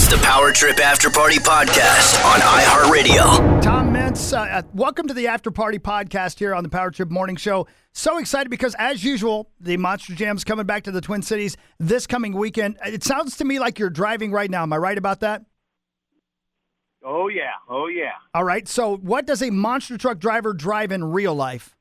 It's the Power Trip After Party Podcast on iHeartRadio. Tom Meents, welcome to the After Party Podcast here on the Power Trip Morning Show. So excited because, as usual, the Monster Jam's coming back to the Twin Cities this coming weekend. It sounds to me like you're driving right now. Am I right about that? Oh, yeah. Oh, yeah. All right. So what does a monster truck driver drive in real life?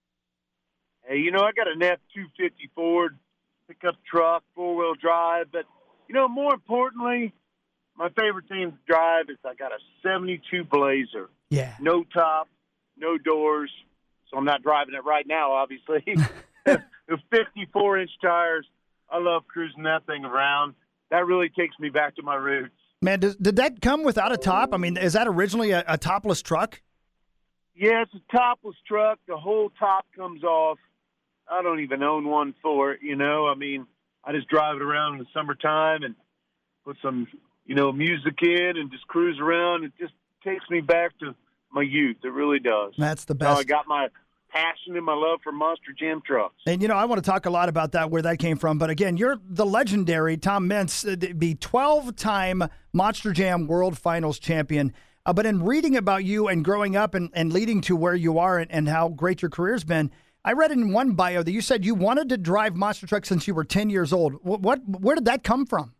Hey, I got an F-250 Ford pickup truck, four-wheel drive. But, more importantly, my favorite thing to drive is I got a 72 Blazer. Yeah. No top, no doors. So I'm not driving it right now, obviously. The 54-inch tires. I love cruising that thing around. That really takes me back to my roots. Man, did that come without a top? I mean, is that originally a topless truck? Yeah, it's a topless truck. The whole top comes off. I don't even own one for it, I mean, I just drive it around in the summertime and put some, music in and just cruise around. It just takes me back to my youth. It really does. That's the best. I got my passion and my love for Monster Jam trucks. And, I want to talk a lot about that, where that came from. But, again, you're the legendary Tom Meents, the 12-time Monster Jam World Finals champion. But in reading about you and growing up and leading to where you are and how great your career's been, I read in one bio that you said you wanted to drive monster trucks since you were 10 years old. Where did that come from?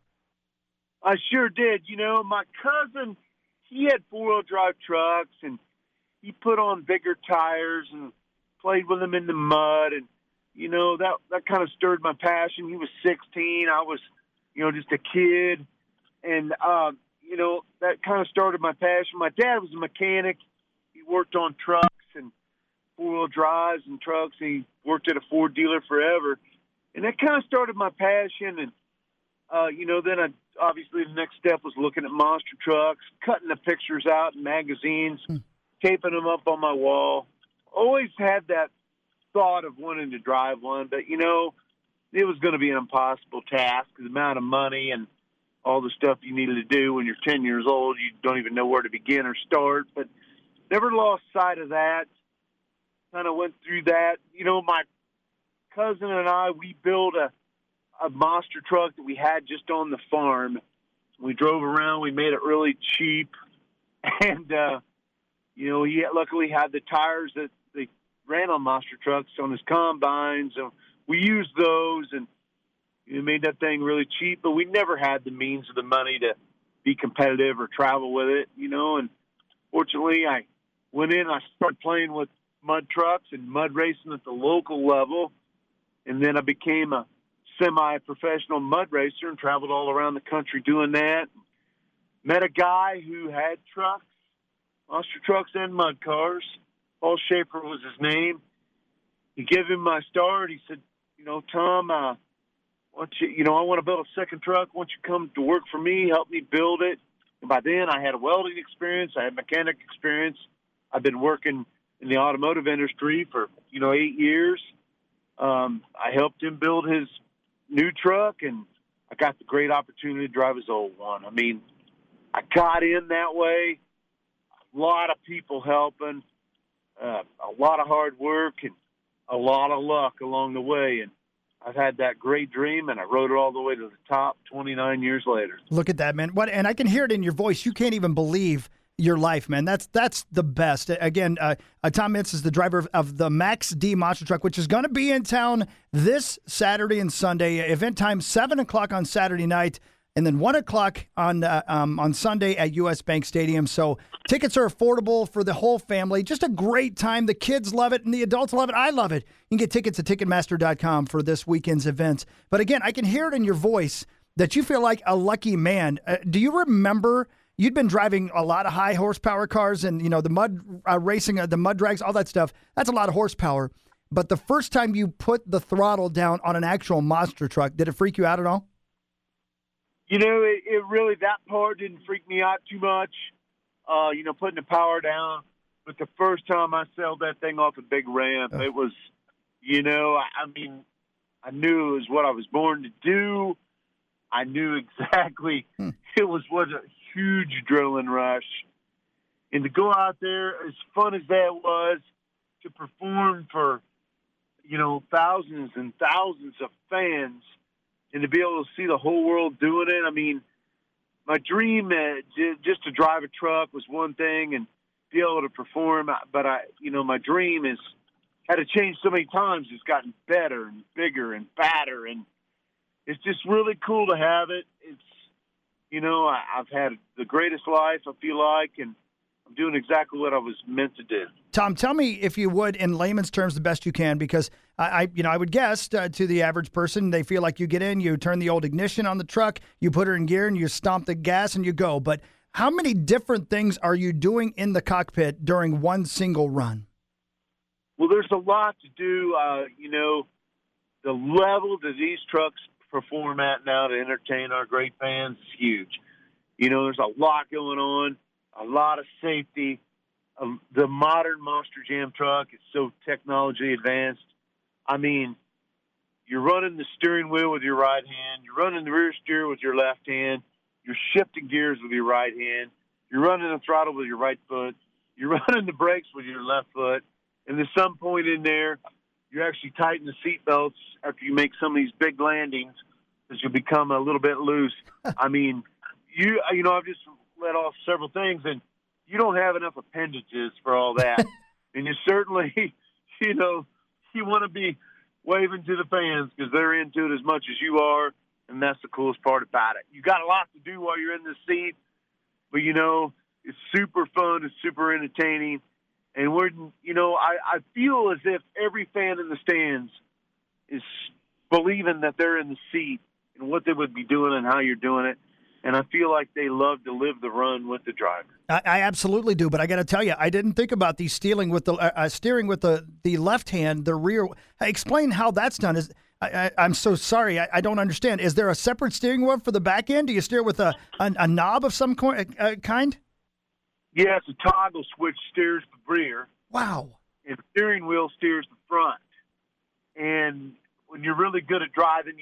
I sure did. My cousin, he had four-wheel drive trucks, and he put on bigger tires and played with them in the mud. And, that kind of stirred my passion. He was 16. I was, just a kid. And, that kind of started my passion. My dad was a mechanic. He worked on trucks and four-wheel drives and trucks. He worked at a Ford dealer forever. And that kind of started my passion. And, then obviously the next step was looking at monster trucks, cutting the pictures out in magazines, taping them up on my wall. Always had that thought of wanting to drive one, but, it was going to be an impossible task. The amount of money and all the stuff you needed to do when you're 10 years old, you don't even know where to begin or start. But never lost sight of that. Kind of went through that. My cousin and I, we built a monster truck that we had just on the farm. We drove around. We made it really cheap. And, he luckily had the tires that they ran on monster trucks on his combines. So we used those and made that thing really cheap. But we never had the means or the money to be competitive or travel with it, And fortunately, I went in. I started playing with mud trucks and mud racing at the local level. And then I became a semi-professional mud racer and traveled all around the country doing that. Met a guy who had trucks, monster trucks and mud cars. Paul Schaefer was his name. He gave him my start. He said, Tom, I want to build a second truck. I want you to come to work for me, help me build it. And by then I had a welding experience. I had mechanic experience. I've been working in the automotive industry for, 8 years. I helped him build his new truck, and I got the great opportunity to drive his old one. I mean, I got in that way. A lot of people helping, a lot of hard work, and a lot of luck along the way. And I've had that great dream, and I rode it all the way to the top 29 years later. Look at that, man. And I can hear it in your voice. You can't even believe your life, man. That's the best. Again, Tom Meents is the driver of the Max D monster truck, which is going to be in town this Saturday and Sunday. Event time 7 o'clock on Saturday night, and then 1 o'clock on Sunday at US Bank Stadium. So tickets are affordable for the whole family. Just a great time. The kids love it, and the adults love it. I love it. You can get tickets at Ticketmaster.com for this weekend's event. But again, I can hear it in your voice that you feel like a lucky man. Do you remember? You'd been driving a lot of high horsepower cars and, the mud racing, the mud drags, all that stuff. That's a lot of horsepower. But the first time you put the throttle down on an actual monster truck, did it freak you out at all? It really, that part didn't freak me out too much, putting the power down. But the first time I sailed that thing off a big ramp, it was, I knew it was what I was born to do. I knew exactly it was a huge adrenaline rush. And to go out there, as fun as that was, to perform for, thousands and thousands of fans and to be able to see the whole world doing it. I mean, my dream just to drive a truck was one thing and be able to perform. But my dream is had to change so many times. It's gotten better and bigger and fatter, and it's just really cool to have it. It's, I've had the greatest life, I feel like, and I'm doing exactly what I was meant to do. Tom, tell me, if you would, in layman's terms, the best you can, because I would guess to the average person, they feel like you get in, you turn the old ignition on the truck, you put her in gear, and you stomp the gas, and you go. But how many different things are you doing in the cockpit during one single run? Well, there's a lot to do. The level that these trucks perform at now to entertain our great fans is huge. There's a lot going on, a lot of safety. The modern Monster Jam truck is so technology advanced. I mean, you're running the steering wheel with your right hand. You're running the rear steer with your left hand. You're shifting gears with your right hand. You're running the throttle with your right foot. You're running the brakes with your left foot. And there's some point in there, you actually tighten the seat belts after you make some of these big landings because you become a little bit loose. I mean, I've just let off several things, and you don't have enough appendages for all that. And you certainly, you want to be waving to the fans because they're into it as much as you are, and that's the coolest part about it. You got a lot to do while you're in the seat, but, it's super fun. It's super entertaining. And I feel as if every fan in the stands is believing that they're in the seat and what they would be doing and how you're doing it. And I feel like they love to live the run with the driver. I absolutely do, but I got to tell you, I didn't think about the steering with the left hand, the rear. Explain how that's done. I'm so sorry, I don't understand. Is there a separate steering wheel for the back end? Do you steer with a knob of some kind? Yeah, it's a toggle switch steers the rear. Wow. And the steering wheel steers the front. And when you're really good at driving,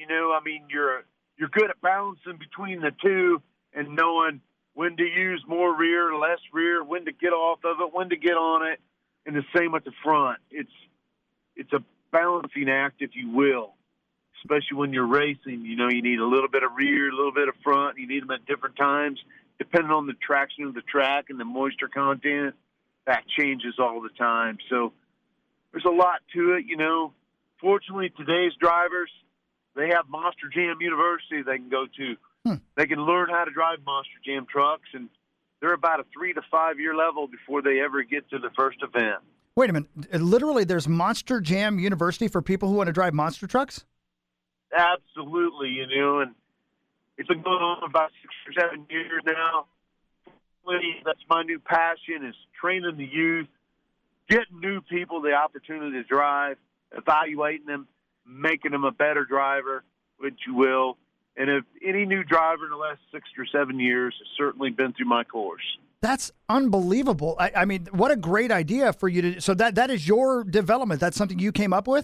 you're good at balancing between the two and knowing when to use more rear, less rear, when to get off of it, when to get on it, and the same at the front. It's a balancing act, if you will, especially when you're racing. You need a little bit of rear, a little bit of front. You need them at different times. Depending on the traction of the track and the moisture content, that changes all the time. So there's a lot to it, Fortunately, today's drivers, they have Monster Jam University they can go to. They can learn how to drive Monster Jam trucks, and they're about a 3 to 5 year level before they ever get to the first event. Wait a minute. Literally, there's Monster Jam University for people who want to drive monster trucks? Absolutely, and it's been going on about 6 or 7 years now. That's my new passion, is training the youth, getting new people the opportunity to drive, evaluating them, making them a better driver, which you will. And if any new driver in the last 6 or 7 years has certainly been through my course. That's unbelievable. I mean, what a great idea for you to. So that is your development. That's something you came up with?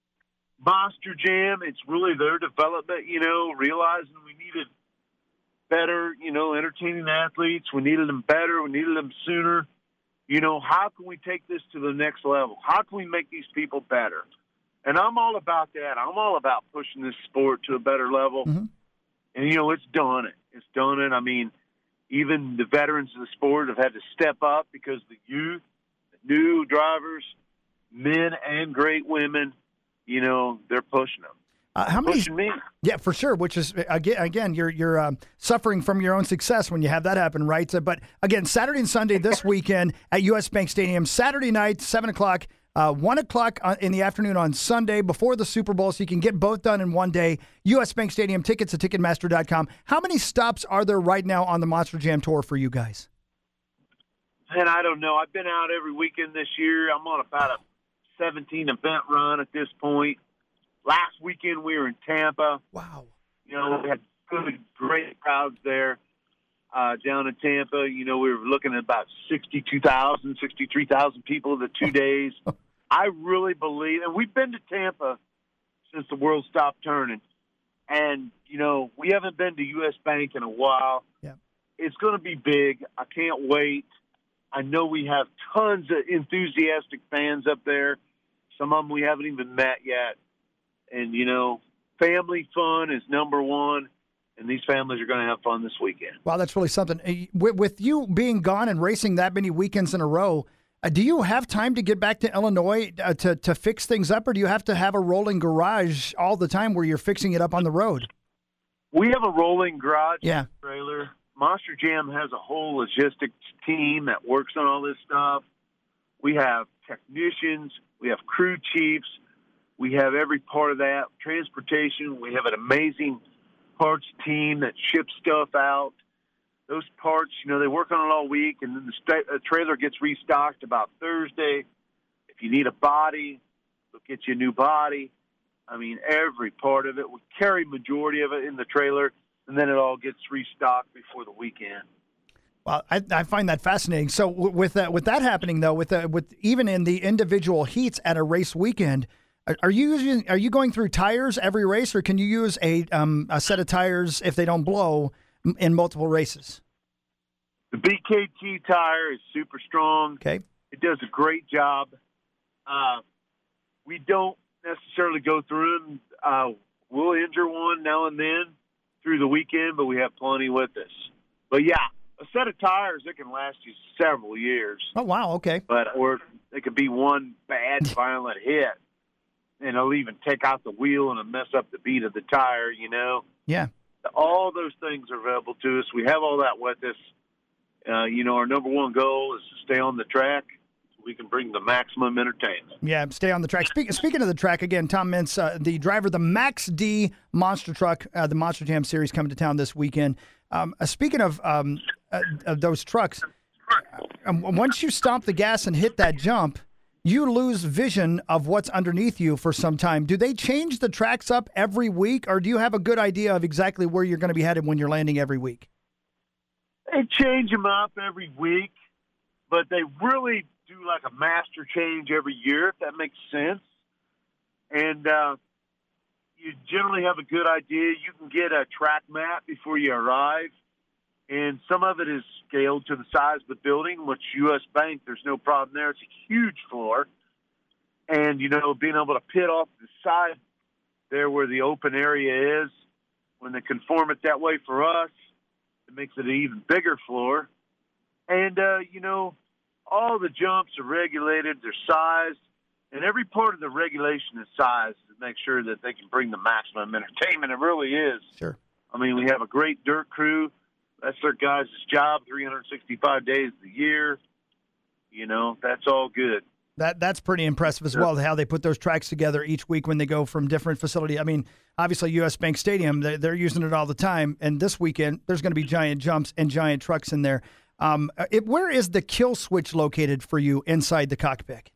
Monster Jam, it's really their development, realizing we needed better, entertaining athletes. We needed them better. We needed them sooner. How can we take this to the next level? How can we make these people better? And I'm all about that. I'm all about pushing this sport to a better level. Mm-hmm. And, it's done it. It's done it. I mean, even the veterans of the sport have had to step up because the youth, the new drivers, men and great women, they're pushing them. How many? Pushing me. Yeah, for sure. Which is again, you're suffering from your own success when you have that happen, right? But again, Saturday and Sunday this weekend at U.S. Bank Stadium. Saturday night, 7:00, 1:00 in the afternoon on Sunday before the Super Bowl, so you can get both done in one day. U.S. Bank Stadium. Tickets at Ticketmaster.com. How many stops are there right now on the Monster Jam Tour for you guys? And I don't know. I've been out every weekend this year. I'm on about a 17 event run at this point. Last weekend we were in Tampa. Wow. We had good, great crowds there down in Tampa. We were looking at about 62,000, 63,000 people the 2 days. I really believe, and we've been to Tampa since the world stopped turning. And, we haven't been to U.S. Bank in a while. Yeah. It's going to be big. I can't wait. I know we have tons of enthusiastic fans up there. Some of them we haven't even met yet. And, family fun is number one. and these families are going to have fun this weekend. Wow, that's really something. With you being gone and racing that many weekends in a row, do you have time to get back to Illinois to fix things up, or do you have to have a rolling garage all the time where you're fixing it up on the road? We have a rolling garage Yeah. trailer. Monster Jam has a whole logistics team that works on all this stuff. We have technicians. We have crew chiefs. We have every part of that. Transportation. We have an amazing parts team that ships stuff out. Those parts, they work on it all week, and then the trailer gets restocked about Thursday. If you need a body, they'll get you a new body. I mean, every part of it. We carry majority of it in the trailer, and then it all gets restocked before the weekend. Well, I find that fascinating. So with that happening though, with even in the individual heats at a race weekend, are you going through tires every race, or can you use a set of tires if they don't blow in multiple races? The BKT tire is super strong. Okay, it does a great job. We don't necessarily go through them. We'll injure one now and then through the weekend, but we have plenty with us. But yeah, a set of tires that can last you several years. Oh wow, okay. Or it could be one bad violent hit, and it'll even take out the wheel and it'll mess up the beat of the tire. Yeah. All those things are available to us. We have all that with us. Our number one goal is to stay on the track so we can bring the maximum entertainment. Yeah, stay on the track. Speaking of the track, again, Tom Meents, the driver of the Max D Monster Truck, the Monster Jam Series coming to town this weekend. Speaking of those trucks, once you stomp the gas and hit that jump, you lose vision of what's underneath you for some time. Do they change the tracks up every week, or do you have a good idea of exactly where you're going to be headed when you're landing every week? They change them up every week, but they really do like a master change every year, if that makes sense. And you generally have a good idea. You can get a track map before you arrive, and some of it is scaled to the size of the building, which U.S. Bank, there's no problem there. It's a huge floor. And, being able to pit off the side there where the open area is, when they conform it that way for us, it makes it an even bigger floor. And, all the jumps are regulated, they're sized, and every part of the regulation is sized to make sure that they can bring the maximum entertainment. It really is. Sure. I mean, we have a great dirt crew. That's their guys' job 365 days of the year. That's all good. That's pretty impressive as well, how they put those tracks together each week when they go from different facility. I mean, obviously, U.S. Bank Stadium, they're using it all the time. And this weekend, there's going to be giant jumps and giant trucks in there. Where is the kill switch located for you inside the cockpit?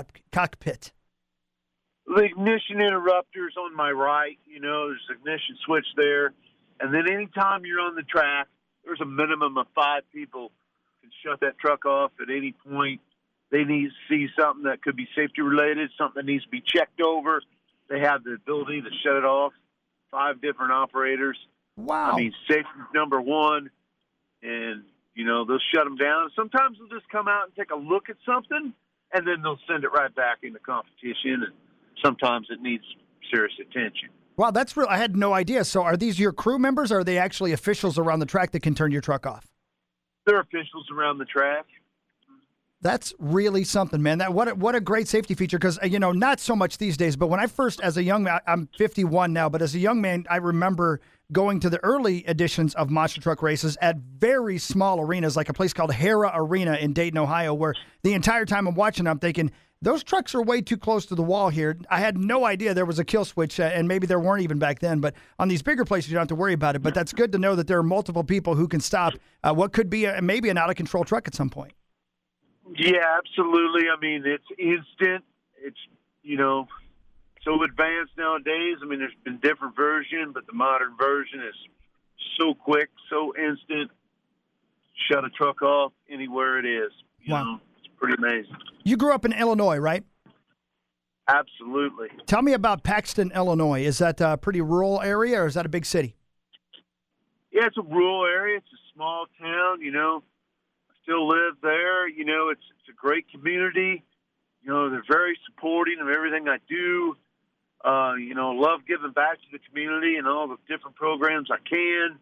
The ignition interrupter's on my right. There's an ignition switch there. And then anytime you're on the track, there's a minimum of 5 people can shut that truck off at any point. They need to see something that could be safety related, something that needs to be checked over. They have the ability to shut it off. 5 different operators. Wow. I mean, safety's number one. And, they'll shut them down. Sometimes they'll just come out and take a look at something, and then they'll send it right back into competition. And sometimes it needs serious attention. Wow, that's real. I had no idea. So are these your crew members, or are they actually officials around the track that can turn your truck off? They're officials around the track. That's really something, man. What a great safety feature, because, not so much these days, but when I first, as a young man, I'm 51 now, but as a young man, I remember going to the early editions of monster truck races at very small arenas, like a place called Hara Arena in Dayton, Ohio, where the entire time I'm watching, I'm thinking, those trucks are way too close to the wall here. I had no idea there was a kill switch, and maybe there weren't even back then. But on these bigger places, you don't have to worry about it. But that's good to know that there are multiple people who can stop what could be maybe an out-of-control truck at some point. Yeah, absolutely. I mean, it's instant. It's, so advanced nowadays. I mean, there's been different versions, but the modern version is so quick, so instant. Shut a truck off anywhere it is. You know, it's pretty amazing. You grew up in Illinois, right? Absolutely. Tell me about Paxton, Illinois. Is that a pretty rural area, or is that a big city? Yeah, it's a rural area. It's a small town, I still live there. It's a great community. They're very supporting of everything I do. Love giving back to the community and all the different programs I can.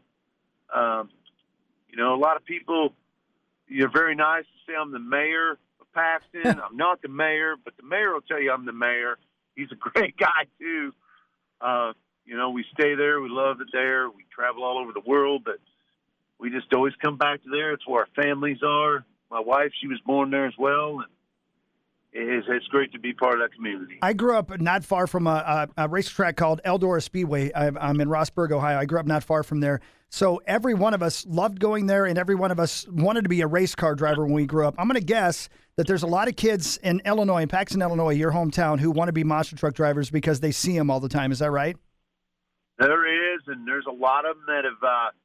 A lot of people, you're very nice to say I'm the mayor of Paxton. I'm not the mayor, but the mayor will tell you I'm the mayor. He's a great guy, too. We stay there. We love it there. We travel all over the world, but we just always come back to there. It's where our families are. My wife, she was born there as well, and it's great to be part of that community. I grew up not far from a racetrack called Eldora Speedway. I'm in Rossburg, Ohio. I grew up not far from there. So every one of us loved going there, and every one of us wanted to be a race car driver when we grew up. I'm going to guess that there's a lot of kids in Illinois, in Paxton, Illinois, your hometown, who want to be monster truck drivers because they see them all the time. Is that right? There is, and there's a lot of them that have,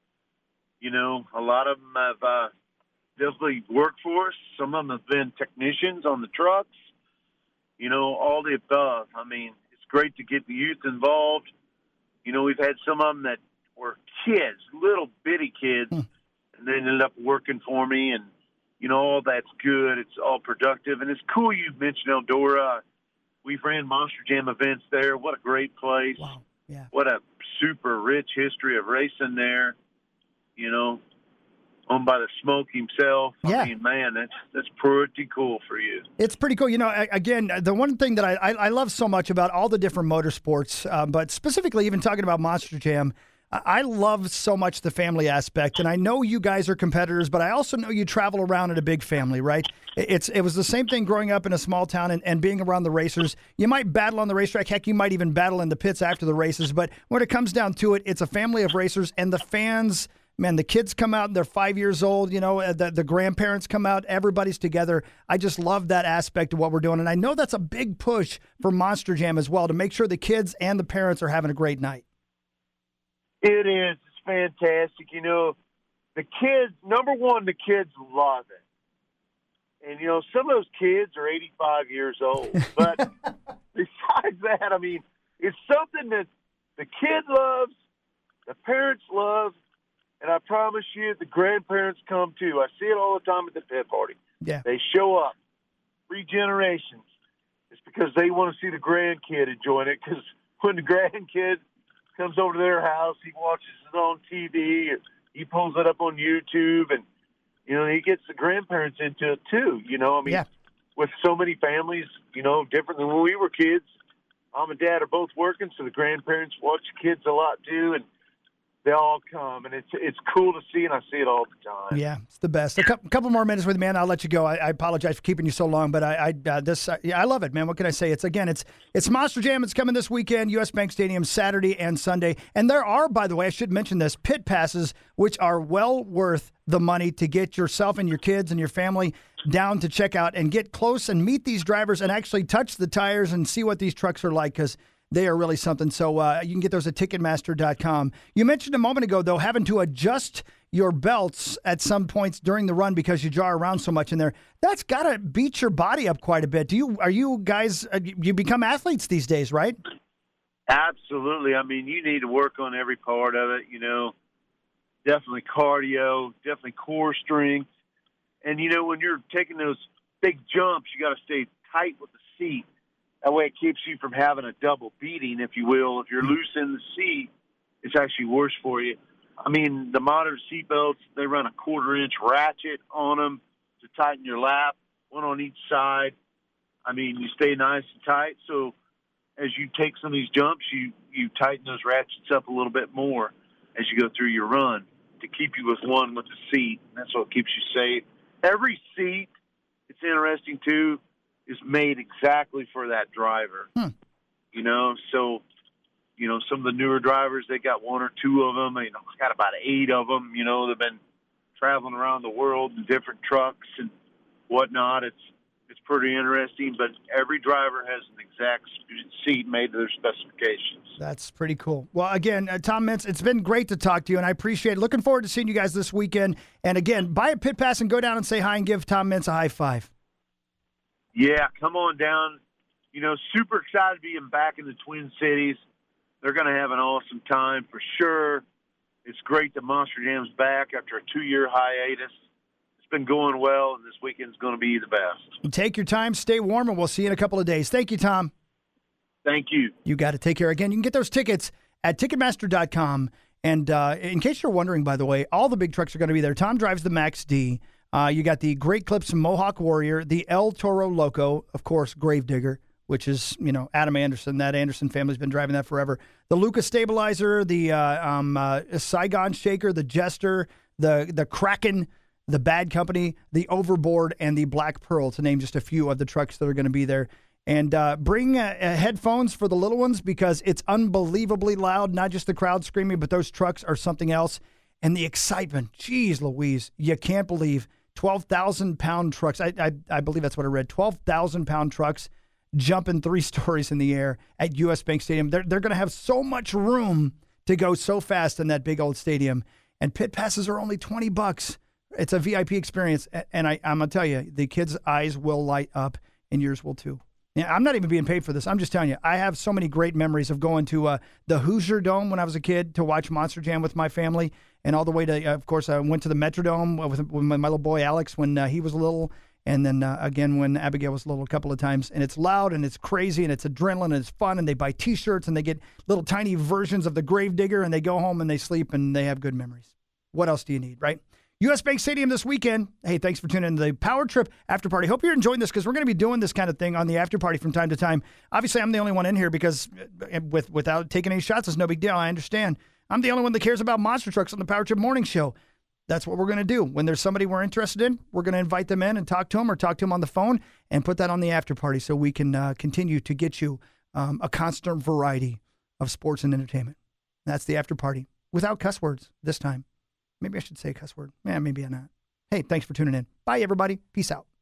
definitely worked for us. Some of them have been technicians on the trucks, all the above. I mean, it's great to get the youth involved. We've had some of them that were kids, little bitty kids, and they ended up working for me, and, all that's good. It's all productive, and it's cool you mentioned Eldora. We've ran Monster Jam events there. What a great place. Wow. Yeah. What a super rich history of racing there, owned by the Smoke himself. Yeah. I mean, man, that's pretty cool for you. It's pretty cool. Again, the one thing that I love so much about all the different motorsports, but specifically even talking about Monster Jam, I love so much the family aspect. And I know you guys are competitors, but I also know you travel around in a big family, right? It was the same thing growing up in a small town and being around the racers. You might battle on the racetrack. Heck, you might even battle in the pits after the races. But when it comes down to it, it's a family of racers, and the fans, man, the kids come out and they're 5 years old, the grandparents come out, everybody's together. I just love that aspect of what we're doing. And I know that's a big push for Monster Jam as well, to make sure the kids and the parents are having a great night. It is. It's fantastic. The kids, number one, the kids love it. And, some of those kids are 85 years old. But besides that, I mean, it's something that the kid loves, the parents love, and I promise you, the grandparents come too. I see it all the time at the pit party. Yeah. They show up. 3 generations. It's because they want to see the grandkid enjoying it, because when the grandkid comes over to their house, he watches it on TV, he pulls it up on YouTube, and, he gets the grandparents into it too. Yeah. With so many families, different than when we were kids, mom and dad are both working, so the grandparents watch the kids a lot too, and they all come, and it's cool to see, and I see it all the time. Yeah, it's the best. A couple more minutes with you, man. I'll let you go. I apologize for keeping you so long, but I love it, man. What can I say? It's Monster Jam. It's coming this weekend, U.S. Bank Stadium, Saturday and Sunday. And there are, by the way, I should mention this, pit passes, which are well worth the money to get yourself and your kids and your family down to check out and get close and meet these drivers and actually touch the tires and see what these trucks are like, because they are really something. So you can get those at Ticketmaster.com. You mentioned a moment ago, though, having to adjust your belts at some points during the run because you jar around so much in there. That's got to beat your body up quite a bit. Are you guys, you become athletes these days, right? Absolutely. I mean, you need to work on every part of it, definitely cardio, definitely core strength. And, when you're taking those big jumps, you got to stay tight with the seat. That way it keeps you from having a double beating, if you will. If you're loose in the seat, it's actually worse for you. I mean, the modern seat belts, they run a 1/4-inch ratchet on them to tighten your lap, one on each side. I mean, you stay nice and tight. So as you take some of these jumps, you tighten those ratchets up a little bit more as you go through your run to keep you with one with the seat. That's what keeps you safe. Every seat, it's interesting, too, is made exactly for that driver. So, some of the newer drivers, they got 1 or 2 of them. I got about 8 of them. They've been traveling around the world in different trucks and whatnot. It's pretty interesting, but every driver has an exact seat made to their specifications. That's pretty cool. Well, again, Tom Meents, it's been great to talk to you, and I appreciate it. Looking forward to seeing you guys this weekend. And again, buy a pit pass and go down and say hi and give Tom Meents a high five. Yeah, come on down. Super excited to be back in the Twin Cities. They're going to have an awesome time for sure. It's great that Monster Jam's back after a 2-year hiatus. It's been going well, and this weekend's going to be the best. Take your time, stay warm, and we'll see you in a couple of days. Thank you, Tom. Thank you. You got to take care. Again, you can get those tickets at Ticketmaster.com. And in case you're wondering, by the way, all the big trucks are going to be there. Tom drives the Max D. You got the Great Clips Mohawk Warrior, the El Toro Loco, of course, Gravedigger, which is, Adam Anderson. That Anderson family's been driving that forever. The Lucas Stabilizer, the Saigon Shaker, the Jester, the Kraken, the Bad Company, the Overboard, and the Black Pearl, to name just a few of the trucks that are going to be there. And bring headphones for the little ones because it's unbelievably loud, not just the crowd screaming, but those trucks are something else. And the excitement, geez Louise, you can't believe 12,000-pound trucks. I believe that's what I read, 12,000-pound trucks jumping 3 stories in the air at U.S. Bank Stadium. They're going to have so much room to go so fast in that big old stadium. And pit passes are only $20. It's a VIP experience. And I'm going to tell you, the kids' eyes will light up and yours will too. Yeah, I'm not even being paid for this. I'm just telling you, I have so many great memories of going to the Hoosier Dome when I was a kid to watch Monster Jam with my family, and all the way to, of course, I went to the Metrodome with my little boy Alex when he was little, and then again when Abigail was little a couple of times. And it's loud, and it's crazy, and it's adrenaline, and it's fun, and they buy T-shirts, and they get little tiny versions of the Gravedigger, and they go home and they sleep, and they have good memories. What else do you need, right? U.S. Bank Stadium this weekend. Hey, thanks for tuning in to the Power Trip After Party. Hope you're enjoying this because we're going to be doing this kind of thing on the After Party from time to time. Obviously, I'm the only one in here because without taking any shots, it's no big deal. I understand. I'm the only one that cares about monster trucks on the Power Trip Morning Show. That's what we're going to do. When there's somebody we're interested in, we're going to invite them in and talk to them or talk to them on the phone and put that on the After Party so we can continue to get you a constant variety of sports and entertainment. That's the After Party without cuss words this time. Maybe I should say a cuss word. Yeah, maybe I'm not. Hey, thanks for tuning in. Bye, everybody. Peace out.